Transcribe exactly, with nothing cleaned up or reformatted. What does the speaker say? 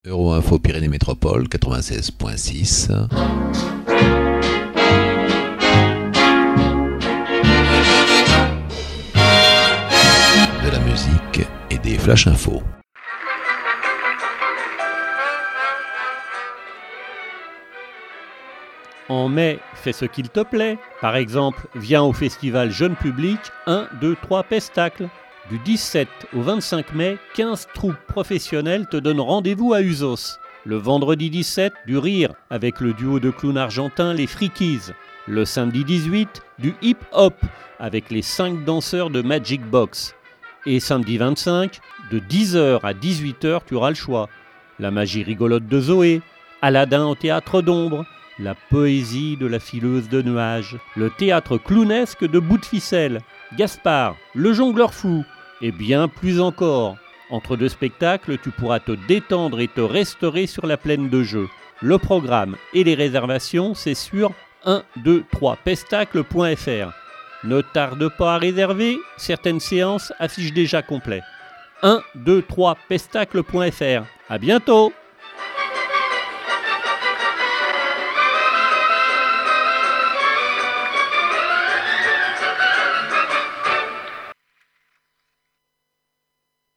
Euroinfo Pyrénées Métropole quatre-vingt-seize point six. De la musique et des flash infos. En mai, fais ce qu'il te plaît. Par exemple, viens au festival Jeune Public un, deux, trois Pestacles. Du dix-sept au vingt-cinq mai, quinze troupes professionnelles te donnent rendez-vous à Usos. Le vendredi dix-sept, du rire avec le duo de clowns argentins les Freakies. Le samedi dix-huit, du hip-hop avec les cinq danseurs de Magic Box. Et samedi vingt-cinq, de dix heures à dix-huit heures, tu auras le choix. La magie rigolote de Zoé, Aladdin au théâtre d'ombre, la poésie de la fileuse de nuages, le théâtre clownesque de bout de ficelle, Gaspard, le jongleur fou, et bien plus encore. Entre deux spectacles, tu pourras te détendre et te restaurer sur la plaine de jeu. Le programme et les réservations, c'est sur un deux trois pestacles point f r. Ne tarde pas à réserver, certaines séances affichent déjà complet. un deux trois pestacles point f r. À bientôt!